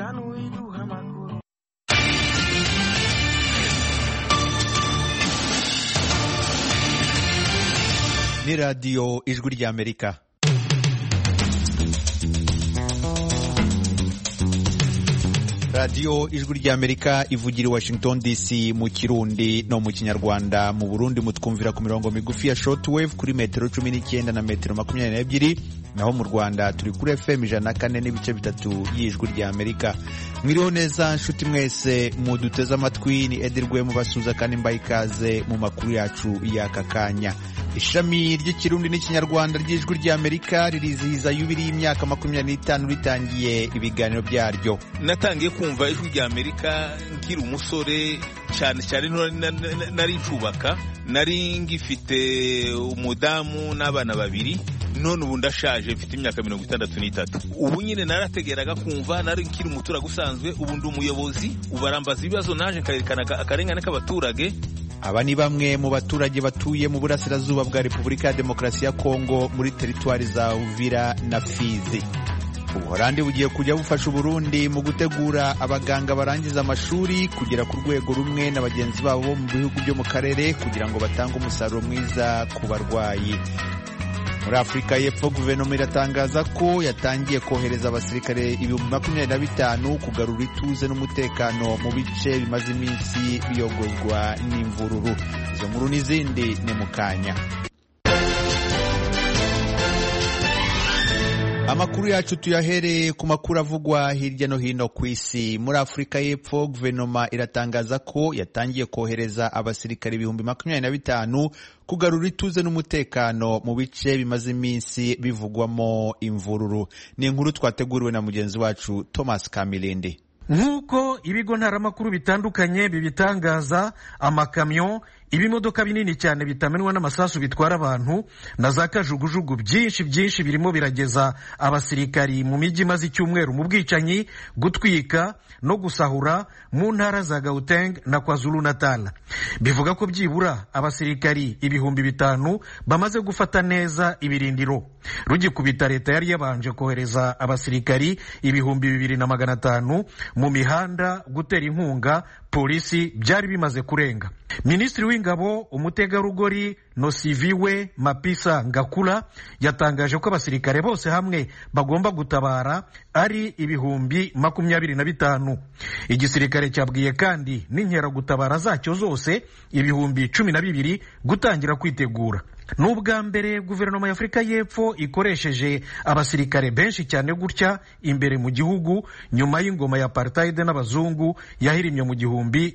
tanuiduha makuru. Ni radio Ijwi ry'Amerika. Radio Ijwi ry'Amerika ivugira i Washington DC mu Kirundi no mu Kinyarwanda. Mu Burundi mutwumvira ku mirongo migufi ya shortwave kuri metero 19 na metero 22, naho mu Rwanda turi kuri FM 104 n'ibice bitatu y'Ijwi ry'Amerika. Mwiriho neza nshuti mwese muduteze amatwi, ni Edirwe mubasuza kandi mbaye ikaze mu makuru yacu y'aka kanya. Ishami ry'ikirundi n'ikinyarwanda ry'Ijwi ry'Amerika ririzihiza yubiri y'imyaka 25 ritangiye ibiganiro byaryo. Natangiye kumva Ijwi ry'Amerika nkiri umusore cyane nari ncubaka, nari ngifite umudamu n'abana babiri, none ubu ndashaje mfite imyaka 63. Ubu nyine narategeraga kumva, nari nkiri umuturage usanzwe, ubu ndi umuyobozi, ubarambaza ibibazo naje nkayerekana akarengane k'abaturage. Aba ni bamwe mu baturage batuye mu burasirazuba bwa Repubulika ya Demokarasi ya Kongo muri teritwari za Uvira na Fizi. Ubuholandi bugiye kujya bufasha Burundi mu gutegura abaganga barangiza amashuri kugera ku rwego rumwe na bagenzi babo mu bihugu byo mu karere kugira ngo batange umusaruro mwiza ku barwayi. Muri Afrika y'Epfo guverinoma iratangaza ko yatangiye kohereza abasirikare 25,000 kugarura ituze n'umutekano mu bice bimaze iminsi biyogozwa n'imvururu. Izo nkuru n'izindi ni mu kanya. Amakuru yacu tuyahereye ku makuru avugwa hirya no hino ku isi. Muri Afrika y'Epfo guverinoma iratangaza ko yatangiye kohereza abasirikare 25,000 kugarura ituze n'umutekano mu bice bimaze iminsi bivugwamo imvururu. Ni inkuru twateguriwe na mugenzi wacu Thomas Kamilindi. Nk'uko ibigo ntaramakuru bitandukanye bibitangaza, amakamyo, ibimodoka binini cyane bitamenwa n'amasasu bitwara abantu na za kajugujugu byinshi birimo birageza abasirikari mu mijyi maze icyumweru mu bwicanyi, gutwika no gusahura mu ntara za Gauteng na KwaZulu Natal. Bivuga ko byibura abasirikari 5,000 bamaze gufata neza ibirindiro. Rugikubita leta yari yabanje kohereza abasirikari 2,500 mu mihanda gutera inkunga polisi byari bimaze kurenga. Minisitiri w'ingabo umutegarugori Nosiviwe Mapisa Ngakula yatangaje ko abasirikare bose hamwe bagomba gutabara ari 25,000. Igisirikare cyabwiye kandi n'inkeragutabara zacyo zose 12,000 gutangira kwitegura. N'ubwa mbere guverinoma ya Afrika y'Epfo ikoresheje abasirikare benshi cyane gutya imbere mu gihugu nyuma y'ingoma ya apartheid n'abazungu yahirimye mu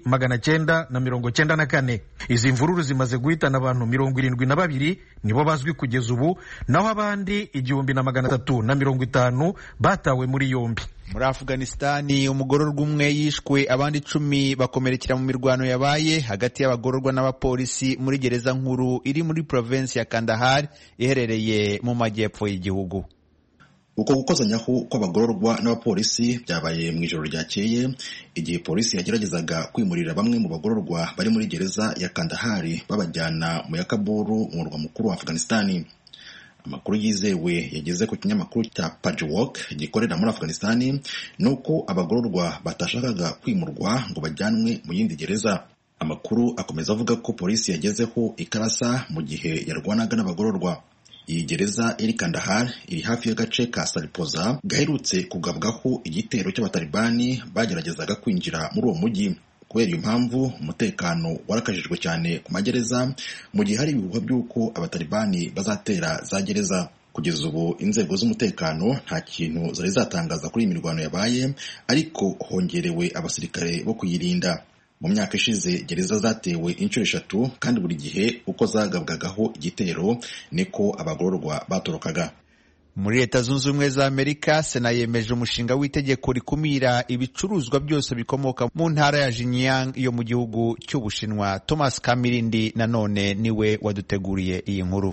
1994. Izi mvururu zimaze guhitana abantu 72 nibo bazwi kugeza ubu, naho abandi 1,350 batawe muri yombi. Muri Afghanistani umugororwa umwe yishwe, abandi 10 bakomerekera mu mirwano yabaye hagati y'abagororwa n'abapolisi muri gereza nkuru iri muri province ya Kandahar iherereye mu majyepfo y'igihugu. Uko gukozanyaho kw'abagororwa n'abapolisi byabaye mu ijoro ryakeye igihe polisi yageragezaga kwimurira bamwe mu bagororwa bari muri gereza ya Kandahar babajyana mu ya Kabul mu murwa mukuru wa Afghanistani. Amakuru yizewe yageze ku kinyamakuru cya Pajwok gikorera muri Afghanistani nuko abagororwa batashakaga kwimurwa ngo bajyanwe mu yindi gereza. Amakuru akomeza avuga ko polisi yagezeho ikarasa mu gihe yarwanaga n'abagororwa. Iyi gereza iri Kandahar iri hafi y'agace ka Saripoza gaherutse kugabwaho igitero cy'abatalibani bageragezaga kwinjira muri uwo mujyi. Kubera iyo mpamvu umutekano warakajijwe cyane ku magereza mu gihe hari ibihuha by'uko abatalibani bazatera za gereza. Kugeza ubu inzego z'umutekano nta kintu zari zatangaza kuri iyi mirwano yabaye, ariko hongerewe abasirikare bo kuyirinda. Mu myaka ishize gereza zatewe inshuro 3 kandi buri gihe uko zagabwagaho igitero niko abagororwa batorokaga. Muri Leta Zunze Ubumwe za Amerika, Sena yemeje umushinga w'itegeko rikumira ibicuruzwa byose bikomoka mu ntara ya Xinjiang yo mu gihugu cy'Ubushinwa. Thomas Kamilindi nanone niwe waduteguriye iyi nkuru.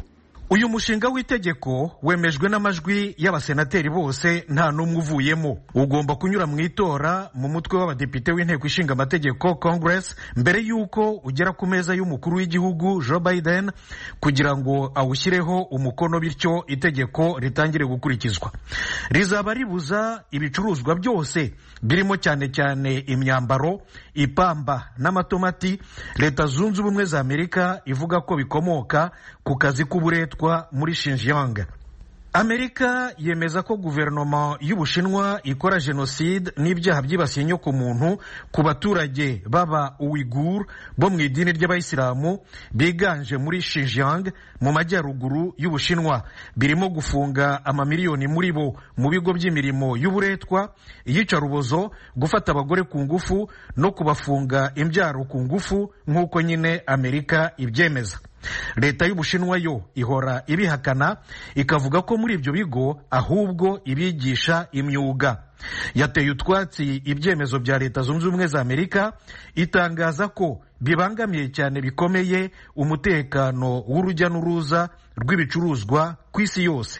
uyu mushinga w'itegeko wemejwe n'amajwi y'abasenateri bose nta n'umwe uvuyemo. Ugomba kunyura mu itora mu mutwe w'abadepite w'inteko ishinga amategeko Congress mbere y'uko ugera ku meza y'umukuru w'igihugu Joe Biden kugira ngo awushyireho umukono, bityo itegeko ritangire gukurikizwa. Rizaba ribuza ibicuruzwa byose birimo cyane cyane imyambaro, ipamba n'amatomati Leta Zunze Ubumwe za Amerika ivuga ko bikomoka ku kazi k'uburetwa muri Xinjiang. Amerika yemeza ko guverinoma y'Ubushinwa ikora jenoside n'ibyaha byibasiye inyokomuntu ku baturage baba Uighur bo mu idini ry'Abayisilamu biganje muri Xinjiang mu majyaruguru y'Ubushinwa, birimo gufunga amamiliyoni muri bo mu bigo by'imirimo y'uburetwa, iyicarubozo, gufata abagore ku ngufu no kubafunga imbyaro ku ngufu nk'uko nyine Amerika ibyemeza. Leta y'Ubushinwa yo ihora ibihakana, ikavuga ko muri ibyo bigo ahubwo ibigisha imyuga. Yateye utwatsi ibyemezo bya Leta Zunze Ubumwe za Amerika, itangaza ko bibangamiye cyane bikomeye umutekano w'urujya n'uruza rw'ibicuruzwa ku isi yose.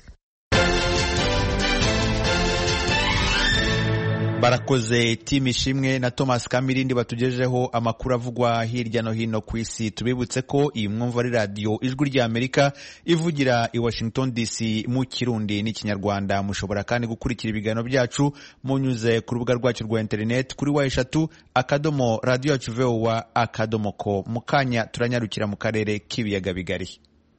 Barakoze Tim Ishimwe na Thomas Kamirindi batugejeho amakuru avugwa hirya no hino ku isi. Tubibutse ko iyi mwumva ari radio Ijwi rya Amerika ivugira i Washington DC mu Kirundi n'Ikinyarwanda. Mushobora kandi gukurikira ibiganiro byacu munyuze ku rubuga rwacu rwa internet kuri wa3.radio@voa.com. Mukanya turanyarukira mu karere k'ibiyaga bigari.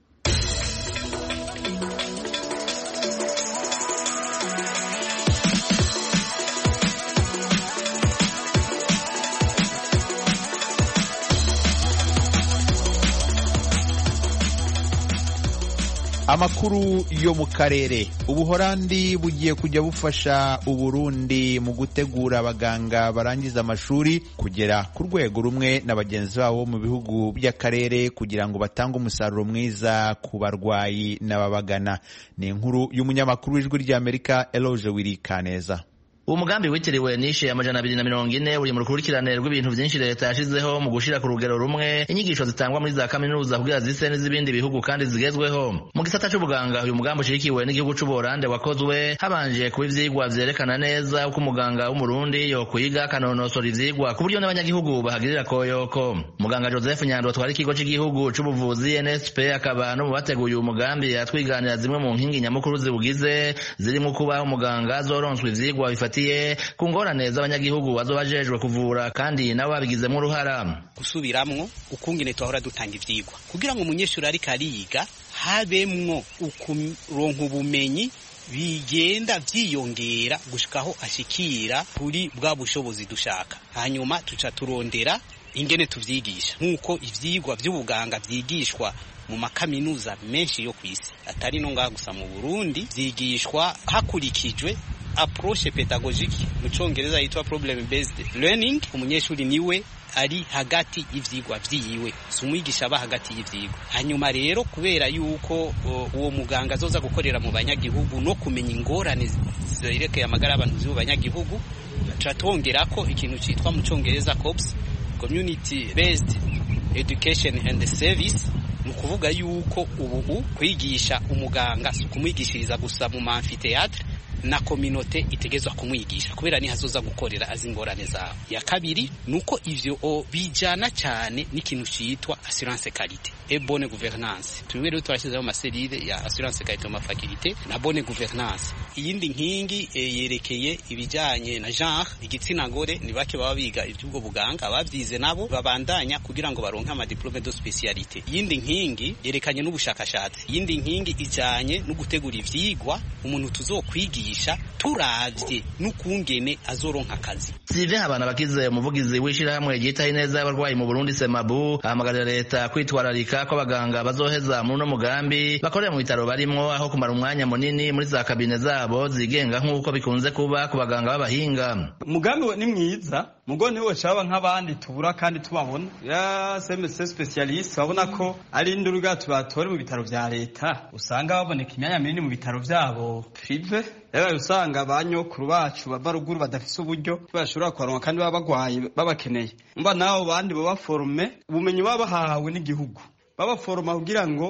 Amakuru yo mu karere. Ubuholandi bugiye kujya bufasha Uburundi mu gutegura abaganga barangiza amashuri kugera ku rwego rumwe na bagenzi babo mu bihugu by'akarere kugira ngo batange umusaruro mwiza ku barwayi n'ababagana. Ni inkuru y'umunyamakuru w'Ijwi rya Amerika Eloge Wirikaneza. Uwo mugambi witiriwe nishe amajana 240 uri mu rukurikirane rw'ibintu byinshi leta yashizeho mu gushira ku rugero rumwe inyigisho zitangwa muri za kaminuza kugira zise n'izibindi bihugu kandi zigezweho. Mu gisata cy'ubuganga uyu mugambi ushikiwe n'igihugu c'Ubuholandi wakozwe habanje kuba ivyigwa vyerekana neza uko umuganga w'umurundi yo kwiga kanonosora ivyigwa ku buryo n'abanyagihugu bahagirira koyoko. Muganga Joseph Nyando twari ikigo cy'igihugu c'ubuvuzi NSP akaba no mu bateguye uyu mugambi yatwiganira zimwe mu nkingi nyamukuru zibugize zirimo kuba umuganga azoronswa ivyigwa bifatiye ku ngorane z'abanyagihugu bazobajejwe kuvura kandi nabo babigizemo uruhara. Gusubiramwo ukungene twahora dutanga ivyigwa kugira ngo umunyeshuri ariko ariga habemwo ukuronka ubumenyi bigenda vyiyongera gushikaho ashikira kuri bwa bushobozi dushaka, hanyuma tuca turondera ingene tuvyigisha nk'uko ivyigwa vy'ubuganga vyigishwa mu makaminuza menshi yo kwisi, atari no ngaha gusa mu Burundi, vyigishwa hakurikijwe approche pédagogique mu Congereza yitwa problem based learning. Umunyeshuri niwe ari hagati y'ivyigwa vyiwe, sumwigisha aba hagati y'ivyigwa. Hanyuma rero kubera yuko uwo muganga azoza gukorera mu banyagihugu no kumenya ingorane zerekeye amagara y'abantu mu banyagihugu, turatongera ko ikintu citwa mu Congereza COBS, community based education and service. Nukuvuga yuko ubu kwigisha umuganga kumwigishiriza gusa mu amphithéâtre na communauté itegezwa kumwigisha kubera ni hazoza gukorera azingorane zawe. Ya kabiri nuko ivyo bijana cyane n'ikintu citwa assurance qualité et bonne gouvernance. Tuwero twashizeho amaserire ya assurance qualité mu faculté na bonne gouvernance. Iyindi nkingi yerekeye ibijanye na genre igitsina gore ni bake baba biga iby'ubwo buganga abavyize nabo babandanya kugira ngo baronke ama diplôme de spécialité. Iyindi nkingi yerekanye n'ubushakashatsi. Iyindi nkingi ijanye no gutegura ivyigwa umuntu tuzokwigisha turavye n'ukungene azoronka akazi. Sivye abana bakize umuvugizi w'ishirahamwe ryitaye neza y'abarwayi mu Burundi Semabu ahamagarira leta kwitwararika ko abaganga bazoheza muri no mugambi bakorera mu bitaro barimwo aho kumara umwanya munini muri za kabine zabo zigenga nk'uko bikunze kuba ku baganga b'abahinga. Umugambi ni mwiza mugo niwe caba nk'abandi tubura kandi tubabona ya CMC specialist babona ko ari induruga tubatore mu bitaro vya leta usanga baboneka imyanya minini mu bitaro vyabo prive. Rero usanga abanyokuru bacu babaruguru badafise uburyo bashobora kwaronka kandi babagwaye babakeneye. Mba nawo bandi baba forme ubumenyi babahawe n'igihugu. Baba forma kugira ngo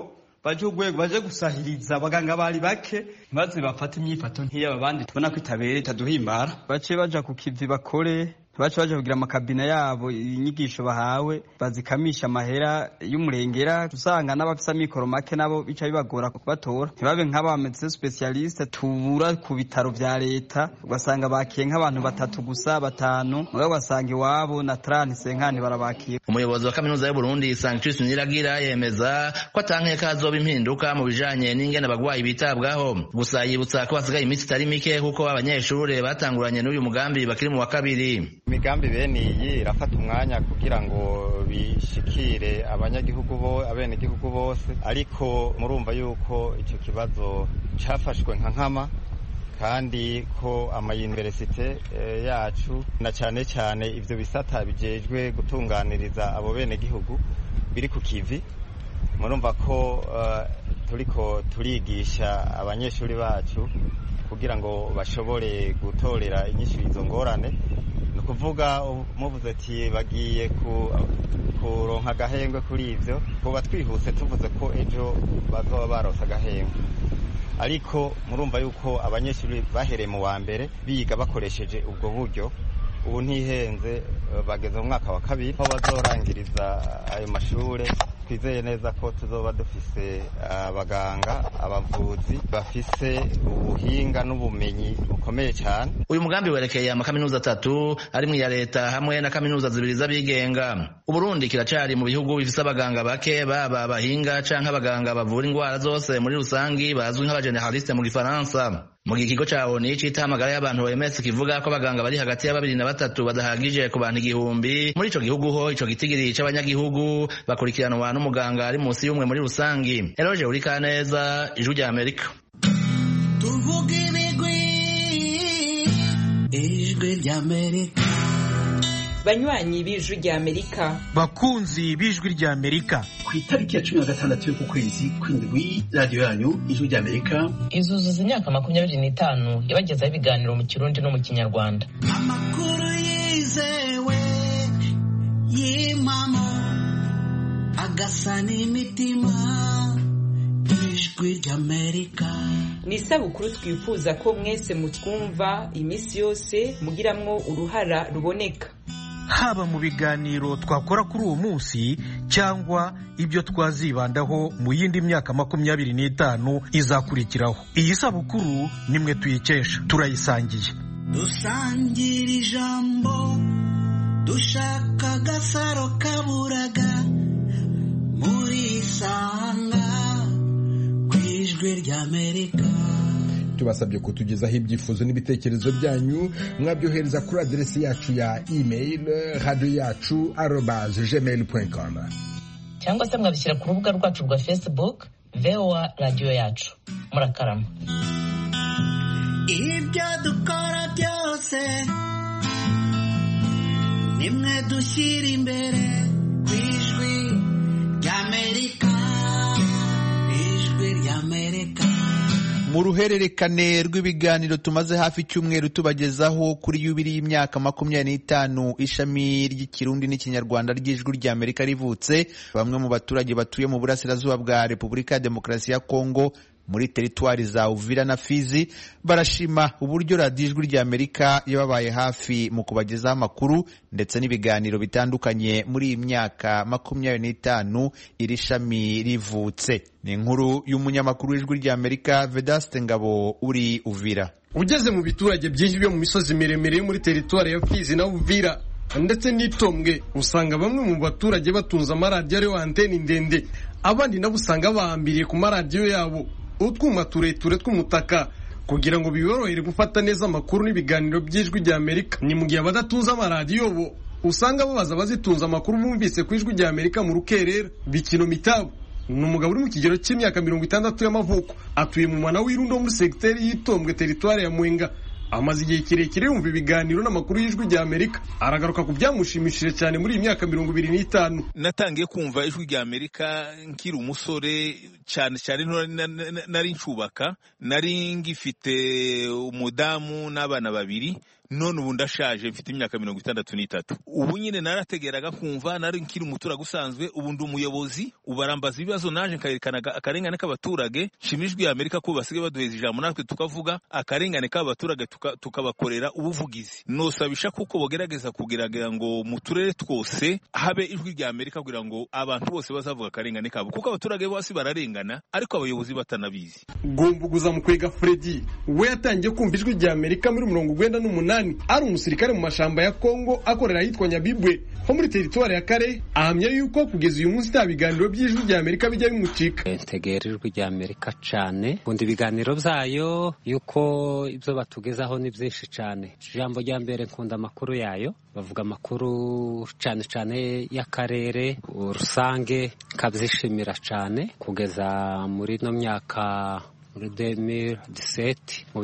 baje urwego baje gusahiriza abaganga bari bake maze bafata imyifato nk'iy'aba bandi tubona ko itabere itaduhimbara bace baja ku kivi bakore baca baje kugira amakabina yabo inyigisho bahawe bazikamisha amahera y'umurengera usanga n'abafisa mikoro make nabo bica bibagora kubatora ntibabe nk'abametse specialiste tubura ku bitaro vya leta ugasanga bakiye nk'abantu batatu gusa batanu mugabo basanga iwabo na senkani barabakira. Umuyobozi wa kaminuza y'u Burundi Sanctus Niragira yemeza ko atankeka hazoba impinduka mu bijanye n'ingene abagwayi bitabwaho gusa yibutsa ko hasigaye iminsi itari mike kuko abanyeshure batanguranye n'uyu mugambi bakiri mu wa kabiri. Imigambi bene iyi irafata umwanya kugira ngo bishikire abenegihugu bose ariko murumva yuko icyo kibazo cafashwe nka nkama kandi ko amayuniversite yacu na cyane cyane ivyo bisata bijejwe gutunganiriza abo benegihugu biri ku kivi murumva ko turiko turigisha abanyeshuri bacu kugira ngo bashobore gutorera inyishu izo ngorane kuvuga muvuze ati bagiye kuronka agahengwe kuri ivyo kuba twihuse tuvuze ko ejo bazoba baronse agahengwe ariko murumva yuko abanyeshuri bahereye mu wa mbere biga bakoresheje ubwo buryo ubu ntihenze bageze mu mwaka wa kabiri aho bazorangiriza ayo mashure twizeye neza ko tuzoba dufise abaganga abavuzi bafise ubuhinga n'ubumenyi bukomeye cyane. Uyu mugambi werekeye amakaminuza 3 ari mu ya leta hamwe na kaminuza 2 z'abigenga. Uburundi kiracari mu bihugu bifise abaganga bake baba abahinga canke abaganga bavura ingwara zose muri rusangi bazwi nk'abageneraliste mu Gifaransa. Mu kigo ca ONU c'itamagara y'abantu OMS kivuga ko abaganga bari hagati ya 2 na 3 badahagije ku bantu 1000 muri ico gihugu ho ico gitigiri c'abanyagihugu bakurikiranwa n'umuganga ari munsi y'umwe muri rusangi. Eroje Urikaneza, Ijwi rya Amerika. Tuvuge Ijwi rya Amerika. Banywanyi b'Ijwi rya Amerika, bakunzi b'Ijwi rya Amerika, ku itariki ya 16 y'uku kwezi kw'indwi radio yanyu Ijwi rya Amerika izuzuza imyaka 25 yabagezaho ibiganiro mu Kirundi no mu Kinyarwanda. Amakuru yizewe y'imamo agasa n'imitima. Ijwi rya Amerika ni isabukuru twifuza ko mwese mutwumva imisi yose mugiramwo uruhara ruboneka, haba mu biganiro twakora kuri uwo munsi cyangwa ibyo twazibandaho mu yindi myaka 25 izakurikiraho. Iyi sabukuru nimwe tuyikesha, turayisangiye. Dusangira ijambo dushaka agasaro kaburaga muri Sanga ku Ijwi rya Amerika. Tubasabye kutugezaho ibyifuzo n'ibitekerezo byanyu mwabyohereza kuri aderesi yacu ya email radio.yacu@gmail.com cyangwa se mwabishyira ku rubuga rwacu rwa Facebook VOA Radio Yacu. Murakarama. Ibyo dukora byose nimwe dushyira imbere ku Ijwi rya Amerika. Ijwi rya Amerika. Mu ruhererekane rw'ibiganiro tumaze hafi cyumweru tubagezaho kuri yubiri y'imyaka 25 ishami ry'ikirundi n'ikinyarwanda ry'Ijwi rya Amerika rivutse, bamwe mu baturage batuye mu burasirazuba bwa Repubulika ya Demokarasi ya Kongo muri teritwari za Uvira na Fizi barashima uburyo radiyo Ijwi rya Amerika yababaye hafi mu kubagezaho amakuru ndetse n'ibiganiro bitandukanye muri iyi myaka 25 iri shami rivutse. Ni inkuru y'umunyamakuru w'Ijwi rya Amerika Vedaste Ngabo uri Uvira. Ugeze mu biturage byinshi byo mu misozi miremire muri teritwari ya Fizi na Uvira ndetse n'Itombwe, usanga bamwe mu baturage batunze amaradiyo ariyo anteni ndende, abandi nabo usanga bahambiriye ku maradiyo yabo utwuma tureture tw'umutaka kugira ngo biborohere gufata neza amakuru n'ibiganiro by'Ijwi rya Amerika. Ni mu gihe abadatunze amaradiyo bo usanga babaza bazitunze amakuru bumvise ku Ijwi rya Amerika mu rukerera. Bikino Mitabo ni umugabo uri mu kigero cy'imyaka 60 y'amavuko, atuye mu mwana w'irundo muri segiteri y'Itombwe teritwari ya Mwenga. Amaze igihe kirekire yumva ibiganiro n'amakuru y'Ijwi rya Amerika, aragaruka ku byamushimishije cyane muri iyi myaka 25. Natangiye kumva Ijwi rya Amerika nkiri umusore cyane nari ncubaka, nari ngifite umudamu n'abana babiri, none ubu ndashaje mfite imyaka 63. Ubu nyine narategeraga kumva nari nkiri umuturage usanzwe, ubu ndi umuyobozi, ubarambaza ibibazo naje nkayerekana akarengane k'abaturage. Shimijwe ya Amerika ko basigaye baduheza ijambo natwe tukavuga akarengane k'abaturage tukabakorera ubuvugizi. Nosabisha kuko bogerageza kugerageza ngo mu turere twose habe ijwi rya Amerika kugira ngo abantu bose bazavuga akarengane kabo, kuko abaturage bose bararengana ariko abayobozi batanabizi. Gumbuguza Mukwega Freddy we yatangiye kumva ijwi rya Amerika muri 1998 ari umusirikare mu mashamba ya Kongo akorera ahitwa Nyabibwe ho muri teritwari ya Kare. Ahamya yuko kugeza uyu munsi ibiganiro by'ijwi rya Amerika bijya bimucika. Ntegera ijwi rya Amerika cyane, kundi ibiganiro byayo yuko ibyo batugezaho ni byinshi cyane. Ijambo rya mbere nkunda amakuru yayo, bavuga amakuru cyane cyane y'akarere rusange, kabyishimira cyane. Kugeza muri no myaka muri 2017 mu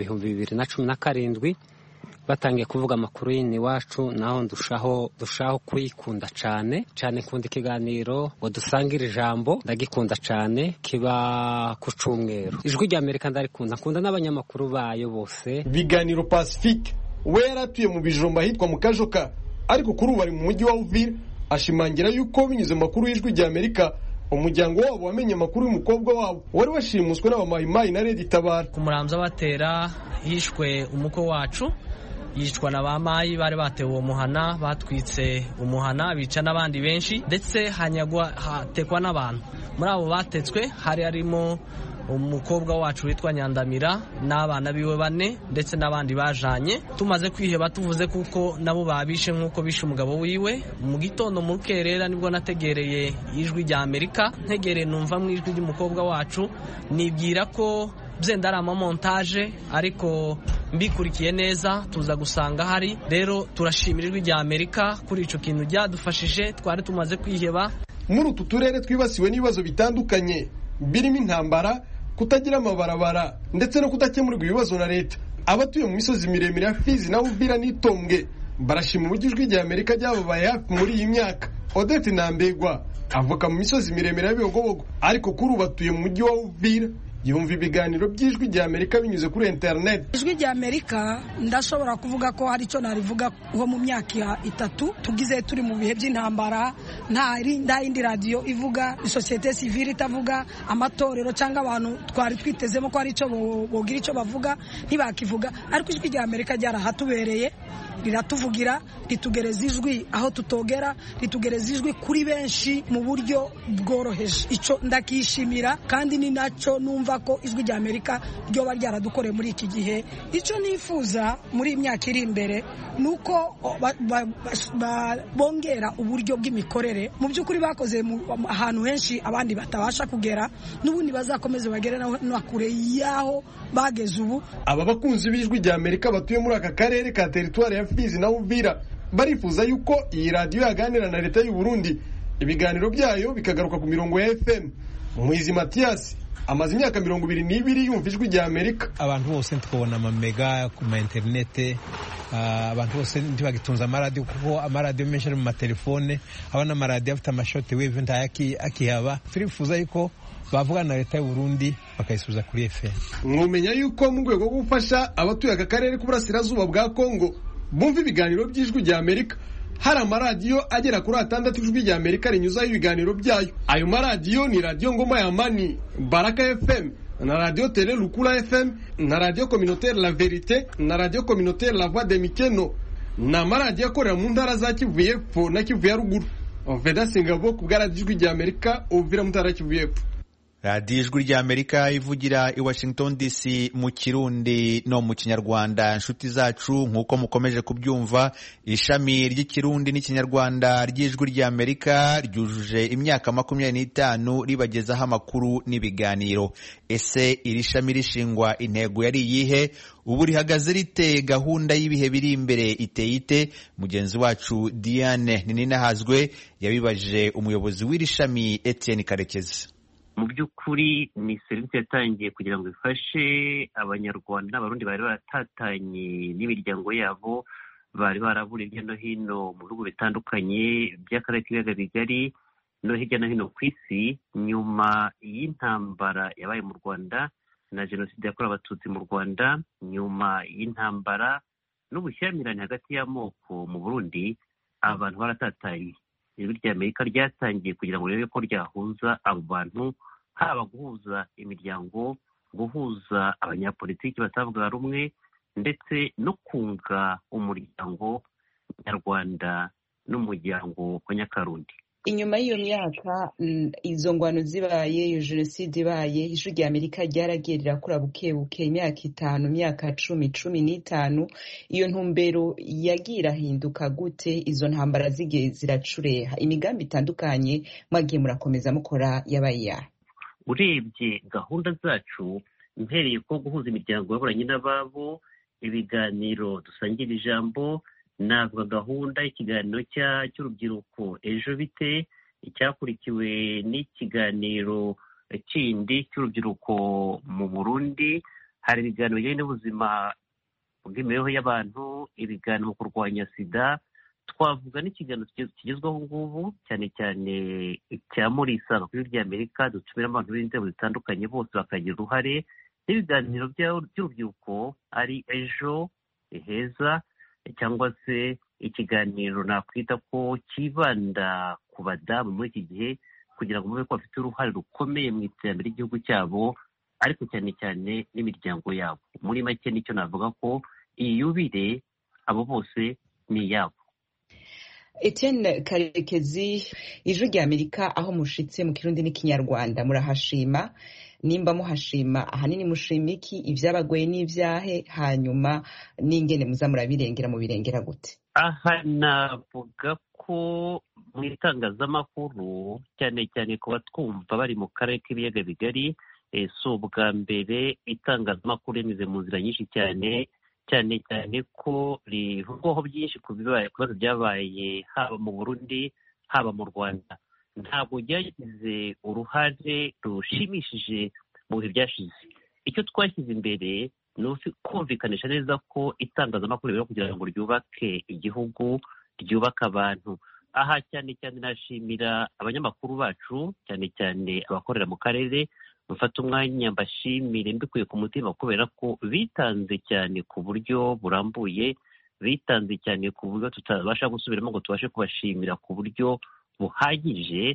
2017 batangiye kuvuga amakuru y'ini wacu, naho ndushaho kuyikunda cyane kundi ikiganiro ngo dusangire ijambo ndagikunda cyane, kiba ku Cyumweru. Ijwi rya Amerika ndarikunda, nkunda n'abanyamakuru bayo bose. Biganiro Pacifique we yaratuye mu Bijomba hitwa mu Kajoka, ariko kuri ubu ari mu mujyi wa Uvira. Ashimangira yuko binyuze makuru y'ijwi rya Amerika umuryango wabo wamenye amakuru y'umukobwa wabo wari washimuswe n'abamayimayi na Red Tabara. Ku Muramza batera hishwe umuko wacu, yicwa na bamayi bari batewe uwo muhana, batwitse umuhana, bica n'abandi benshi, ndetse hatekwa n'abantu. Muri abo batetswe hari harimo umukobwa wacu witwa Nyandamira n'abana biwe 4 ndetse n'abandi bajanye. Tumaze kwiheba tuvuze kuko nabo babishe nk'uko bishe umugabo wiwe. Mu gitondo mu rukerera nibwo nategereye ijwi rya Amerika, ntegereye numva mu ijwi ry'umukobwa wacu, nibwira ko byenda ari amamontage, ariko mbikurikiye neza tuza gusanga hari. Rero turashimira ijwi rya Amerika kuri ico kintu ryadufashije, twari tumaze kwiheba. Muri utu turere twibasiwe n'ibibazo bitandukanye birimo intambara, kutagira amabarabara ndetse no kudakemurirwa ibibazo na leta, abatuye mu misozi miremire ya Fizi na Uvira n'Itombwe barashima uburyo ijwi rya Amerika ryababaye hafi muri iyi myaka. Odette Nambegwa avuka mu misozi miremire ya Bihogobogo, ariko kuri ubu atuye mu mujyi wa Uvira. Yumva ibiganiro by'ijwi rya Amerika binyuze kuri internet. Ijwi rya Amerika ndashobora kuvuga ko hari cyo narivuga ho mu myaka 3 tugize turi mu bihe by'intambara, nta yindi radio ivuga, societe civile itavuga, amatorero cyangwa abantu twari twitezemo ko hari cyo bogira icyo bavuga ntibakivuga, ariko ijwi rya Amerika ryarahatubereye, riratuvugira, ritugereza ijwi aho tutogera, ritugereza ijwi kuri benshi mu buryo bworoheje. Ico ndakishimira, kandi ni naco numva ko ijwi rya Amerika ryo baryaradukoreye muri iki gihe. Ico nifuza muri imyaka iri imbere nuko bongera uburyo bw'imikorere. Mu by'ukuri bakoze ahantu henshi abandi batabasha kugera, n'ubundi bazakomeza bagere na kure yaho bageze ubu. Aba bakunzi b'ijwi rya Amerika batuye muri aka karere ka teritwari ya Fizi na Uvira barifuza yuko iyi radio yaganira na leta y'u Burundi, ibiganiro byayo bikagaruka ku mirongo ya FM. Muhizi Mathias amaze imyaka 22 yumva ijwi rya Amerika. Abantu bose tukabona amamega ku ma internet, abantu bose ntibagitunza amaradiyo, kuko amaradiyo menshi ari mu matelefone, abana amaradiyo afite amashoti wave akihaba. Turifuza yuko bavugana na leta y'u Burundi bakayisubiza kuri FM. Mwumenya yuko mu rwego rwo gufasha abatuye aka karere k'uburasirazuba bwa Kongo bumva ibiganiro by'ijwi rya Amerika, hari amaradiyo agera kuri 6 ijwi rya Amerika rinyuzaho ibiganiro byayo. Ayo maradiyo ni Radio Ngoma ya Amani, Baraka FM, na Radio Tele Lukula FM, na Radio Communautaire La Vérité, na Radio Communautaire La Voix de Mikeno, na maradiyo akorera mu ntara za Kivu y'Epfo na Kivu ya Ruguru. Veda Singabo ku bw'aradiyo ijwi rya Amerika Uvira mu ntara ya Kivu y'Epfo. radiyo ijwi rya Amerika ivugira i Washington DC mu Kirundi no mu Kinyarwanda. Inshuti zacu, nk'uko mukomeje kubyumva, ishami ry'Ikirundi n'Ikinyarwanda ry'ijwi rya Amerika ryujuje imyaka 25 ribagezaho amakuru n'ibiganiro. Ese iri shami rishingwa intego yari iyihe? Ubu rihagaze rite? Gahunda y'ibihe biri imbere iteye ite? Mugenzi wacu Diane Nininahazwe yabibajije umuyobozi w'iri shami Etienne Karekezi. Mu by'ukuri ni serivisi yatangiye kugira ngo ifashe abanyarwanda n'abarundi bari baratatanye n'imiryango yabo, bari barabura hirya no hino mu bihugu bitandukanye by'akarere k'ibiyaga bigari no hirya no hino ku isi, nyuma y'intambara yabaye mu Rwanda na jenoside yakorewe abatutsi mu Rwanda, nyuma y'intambara n'ubushyamirane hagati y'amoko mu Burundi abantu baratatanye. Ijwi ry'Amerika ryatangiye kugira ngo rirebe ko ryahuza abo bantu, haba guhuza imiryango, guhuza abanyapolitiki batavuga rumwe, ndetse no kunga umuryango nyarwanda n'umuryango wa Nyakarundi. Inyuma y'iyo myaka izo ngwano zibaye, iyo jenoside ibaye, ijwi ry'Amerika ryaragiye rirakura bukebuke, imyaka 5, imyaka 10, 15. Iyo ntumbero yagiye irahinduka gute? Izo ntambara zigiye ziracureha, imigambi itandukanye mwagiye murakomeza mukora yabaye yahe? Urebye gahunda zacu, mpereye ko guhuza imiryango y'ababuranyi n'ababo, ibiganiro dusangira ijambo, navuga gahunda y'ikiganiro cy'urubyiruko ejo bite, icyakurikiwe n'ikiganiro kindi cy'urubyiruko mu Burundi. Hari ibiganiro bijyanye n'ubuzima bw'imibereho y'abantu, ibiganiro mu kurwanya sida. Twavuga n'ikiganiro kigezweho ngubu cyane cyane cya Murisanga kuri ry'Amerika, dutumiramo abantu b'inzego zitandukanye bose bakagira uruhare, n'ibiganiro by'urubyiruko ari ejo heza, cyangwa se ikiganiro nakwita ko kibanda ku badamu muri iki gihe, kugira ngo mube ko bafite uruhare rukomeye mu iterambere ry'igihugu cyabo, ariko cyane cyane n'imiryango yabo. Muri make nicyo navuga ko iyi yubire abo bose ni iyabo. Etienne Karekezi, ijwi ry'Amerika aho mushitse mu Kirundi n'Ikinyarwanda murahashima. Nimba muhashima ahanini mushima iki? Ibyabagoye n'ibyahe, hanyuma n'ingene muza murabirengera mu birengera gute? Aha navuga ko mu itangazamakuru, cyane cyane ku batwumva bari mu karere k'ibiyaga bigari, si ubwa mbere itangazamakuru rinyuze mu nzira nyinshi cyane cyane ko rivugwaho byinshi ku bibazo byabaye haba mu Burundi haba mu Rwanda. Ntabwo ryagize uruhare rushimishije mu bihe byashize. Icyo twashyize imbere ni kumvikanisha neza ko itangazamakuru rero kugira ngo ryubake igihugu, ryubake abantu. Aha cyane cyane nashimira abanyamakuru bacu, cyane cyane abakorera mu karere. Mufata umwanya mbashimire mbikuye ku mutima, kubera ko bitanze cyane ku buryo burambuye, bitanze cyane ku buryo tutabasha gusubiramo ngo tubashe kubashimira ku buryo buhagije.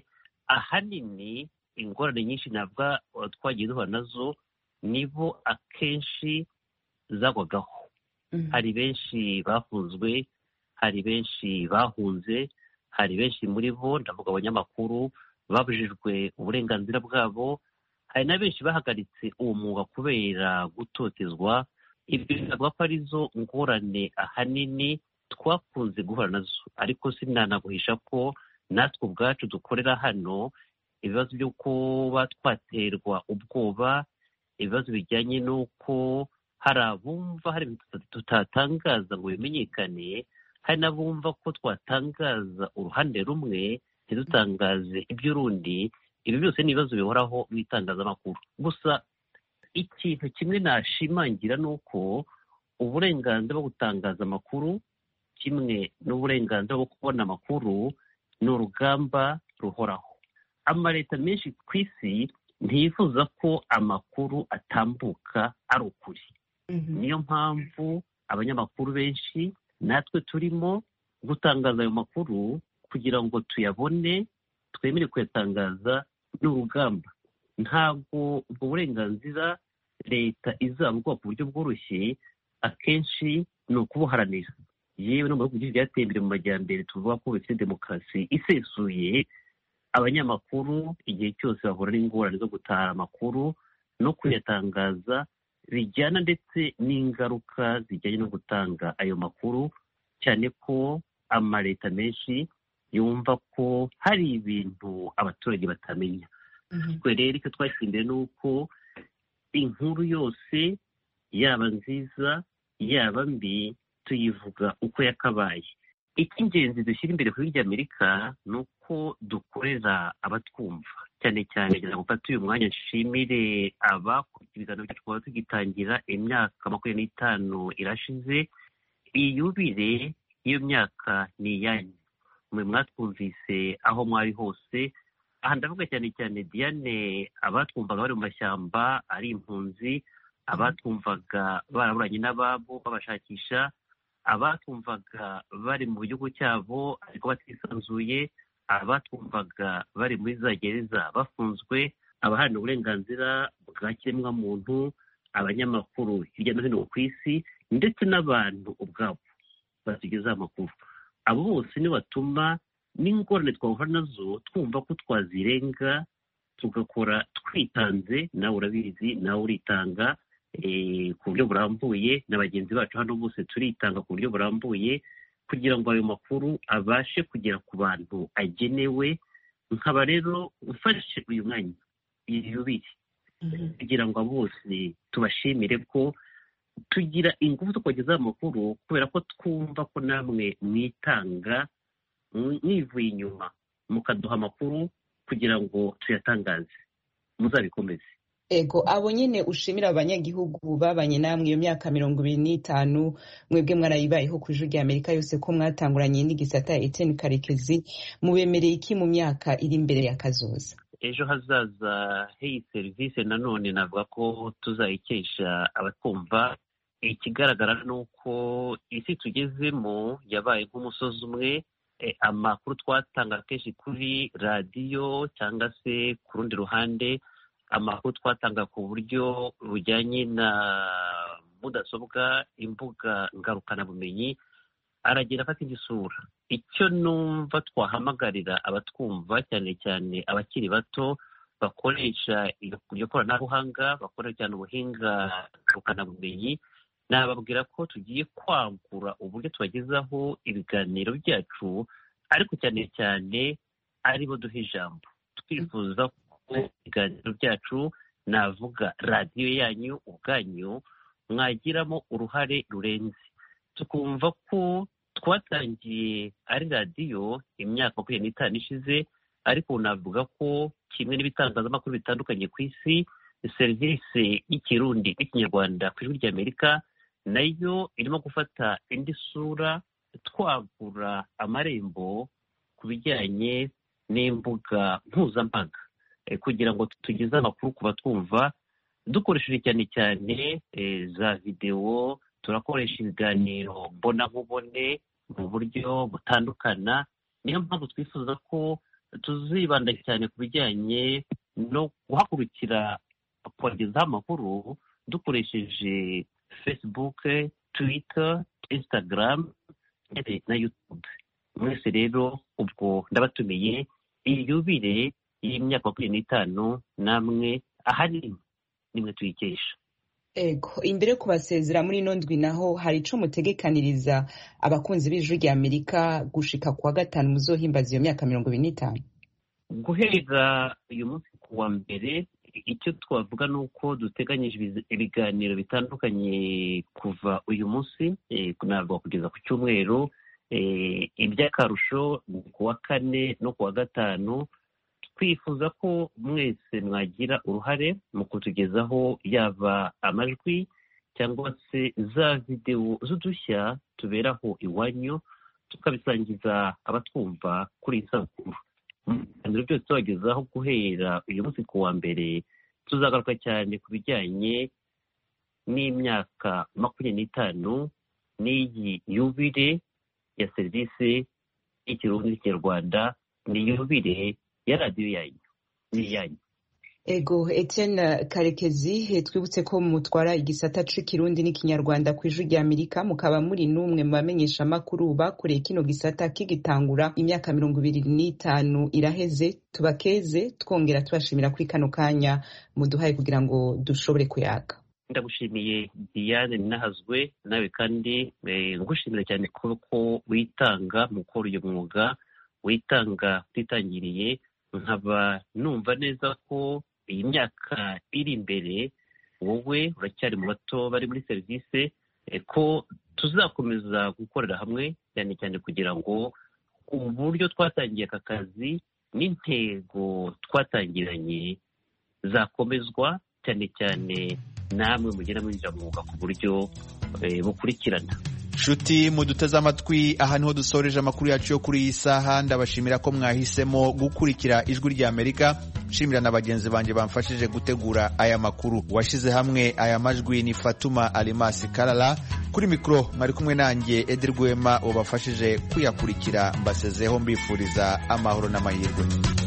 Ahanini ingorane nyinshi ntabwo twagiye duhura nazo nibo akenshi zagwagaho. Hari benshi bafunzwe, hari benshi bahunze, hari benshi muri bo, ndavuga abanyamakuru, babujijwe uburenganzira bwabo. Hari na benshi bahagaritse uwo mwuga kubera gutotezwa. Ibyo binavuga ko arizo ngorane ahanini twakunze guhura nazo, ariko sinanaguhisha ko natwe ubwacu dukorera hano ibibazo byo kuba twaterwa ubwoba, ibibazo bijyanye n'uko hari abumva hari ibintu tutatangaza ngo bimenyekane, hari n'abumva ko twatangaza uruhande rumwe ntidutangaze iby'urundi. Ibi byose ni ibibazo bihoraho mu itangazamakuru. Gusa ikintu kimwe nashimangira ni uko uburenganzira bwo gutangaza amakuru kimwe n'uburenganzira bwo kubona amakuru ni urugamba ruhoraho. Amaleta menshi ku isi ntiyifuza ko amakuru atambuka ari ukuri. Niyo mpamvu abanyamakuru benshi natwe turimo gutangaza ayo makuru kugira ngo tuyabone, twemere kuyatangaza n'urugamba. Ntabwo ubwo burenganzira leta izabuguha ku buryo bworoshye, akenshi ni ukubuharanira. Yewe no mu bihugu byateye imbere mu majyambere tuvuga ko bifite demokarasi isesuye, abanyamakuru igihe cyose bahura n'ingorane zo gutara amakuru no kuyatangaza, bijyana ndetse n'ingaruka zijyanye no gutanga ayo makuru, cyane ko amaleta menshi yumva ko hari ibintu abaturage batamenya. Twe rero icyo twashyize imbere ni uko inkuru yose yaba nziza yaba mbi tuyivuga uko yakabaye. Icy'ingenzi dushyira imbere kuri ry'Amerika ni uko dukorera abatwumva, cyane cyane kugira ngo mfate uyu mwanya nshimire abakurikiye ibiganiro byacu kuva tugitangira imyaka 25 irashize. Iyi yubire iyo myaka ni iyanyu, mwe mwatwumvise aho mwari hose. Aha ndavuga cyane cyane Diane, abatwumvaga bari mu mashyamba ari impunzi, abatwumvaga baraburanye n'ababo babashakisha, abatwumvaga bari mu gihugu cyabo ariko batisanzuye, abatwumvaga bari muri za gereza bafunzwe, abaharanira uburenganzira bwa kiremwamuntu, abanyamakuru hirya no hino ku isi, ndetse n'abantu ubwabo batugezaho amakuru. Abo bose ni batuma n'ingorane twahura nazo twumva ko twazirenga, tugakora twitanze. Nawe urabizi, nawe uritanga ku buryo burambuye, na bagenzi bacu hano bose turitanga ku buryo burambuye kugira ngo ayo makuru abashe kugera ku bantu agenewe. Nkaba rero mfashe uyu mwanya yubiri kugira ngo bose tubashimire ko tugira ingufu zo kubagezaho amakuru, kubera ko twumva ko namwe mwitanga mwivuye inyuma mukaduha amakuru kugira ngo tuyatangaze. Muzabikomeze. Ego, abo nyene ushimira abanyagihugu babanye namwe iyo myaka 25 mwebwe mwarayibayeho ku Ijwi ry'Amerika yose, ko mwatanguranye n'igisata Etienne Karekezi, mubemereye iki mu myaka iri imbere ya kazoza? Ejo hazaza h'iyi serivisi nanone navuga ko tuzayikesha abatwumva. Ikigaragara ni uko isi tugezemo yabaye nk'umusozi umwe. Amakuru twatanga kenshi kuri radiyo cyangwa se ku rundi ruhande amakuru twatanga ku buryo bujyanye na mudasobwa, imbuga ngarukanabumenyi, aragenda afata indi sura. Icyo numva twahamagarira abatwumva, cyane cyane abakiri bato bakoresha iryo koranabuhanga, bakoresha cyane ubuhinga ngarukanabumenyi, nababwira ko tugiye kwagura uburyo tubagezaho ibiganiro byacu, ariko cyane cyane aribo duha ijambo. Twifuza ko ibiganiro byacu, navuga radiyo yanyu ubwanyu, mwagiramo uruhare rurenze. Tukumva ko twatangiye ari radiyo imyaka 25 ishize, ariko navuga ko kimwe n'ibitangazamakuru bitandukanye ku isi, serivisi y'ikirundi n'ikinyarwanda ku Ijwi ry'Amerika nayo irimo gufata indi sura, twagura amarembo ku bijyanye n'imbuga mpuzambaga kugira ngo tugeze amakuru ku batwumva dukoresheje cyane cyane za videwo. Turakoresha ibiganiro mbonankubone mu buryo butandukana. Niyo mpamvu twifuza ko tuzibanda cyane ku bijyanye no guhagurukira kubagezaho amakuru dukoresheje Facebook, Twitter, Instagram na YouTube. Mwese rero ubwo ndabatumiye iyi yubire y'imyaka 25 namwe ahanini nimwe tuyikesha. Ego, imbere yo kubasezera muri ino ndwi naho hari ico mutegekaniriza abakunzi b'Ijwi ry'Amerika gushika kuwa gatanu muzohimbaza iyo myaka 25? Guhera uyu munsi kuwa mbere, icyo twavuga ni uko duteganyije ibiganiro bitandukanye kuva uyu munsi ntabwo kugeza ku cyumweru. Iby'akarusho kuwa kane no kuwa gatanu, twifuza ko mwese mwagira uruhare mu kutugezaho yaba amajwi cyangwa se za videwo z'udushya tuberaho iwanyu, tukabisangiza abatwumva kuri iyi sabukuru. Ibiganiro byose tubagezaho guhera uyu munsi kuwa mbere, tuzagaruka cyane ku bijyanye n'imyaka 25 n'iyi yubire ya serivisi y'ikirundi n'ikinyarwanda, ni yubire ya radiyo yanyu. Ego, Etienne Karekezi, twibutse ko mutwara igisata c'ikirundi n'ikinyarwanda ku Ijwi ry'Amerika, mukaba muri numwe mu bamenyesha makuru bakoreye kino gisata kigitangura imyaka 25 iraheze. Tubakeze twongera tubashimira kuri kano kanya muduhaye kugira ngo dushobore kuyaga. Ndagushimiye Diane Nahazwe, nawe kandi ngushimira cyane ko witanga mu gukora uyu mwuga, witanga utitangiriye. Nkaba numva neza ko iyi myaka iri imbere, wowe uracyari mu bato bari muri serivisi, ko tuzakomeza gukorera hamwe cyane cyane kugira ngo uburyo twatangiye aka kazi n'intego twatangiranye zakomezwa, cyane cyane namwe mugera mwinjira mu mwuga ku buryo bukurikirana. Nshuti muduteze amatwi, aha niho dusoreje amakuru yacu yo kuri iyi saha. Ndabashimira ko mwahisemo gukurikira Ijwi ry'Amerika. Nshimira na bagenzi banjye bamfashije gutegura aya makuru. Washyize hamwe aya majwi ni Fatuma Alimasi Kalala. kuri mikoro mwari kumwe nanjye Edi Rwema wabafashije kuyakurikira. Mbasezeho mbifuriza amahoro n'amahirwe.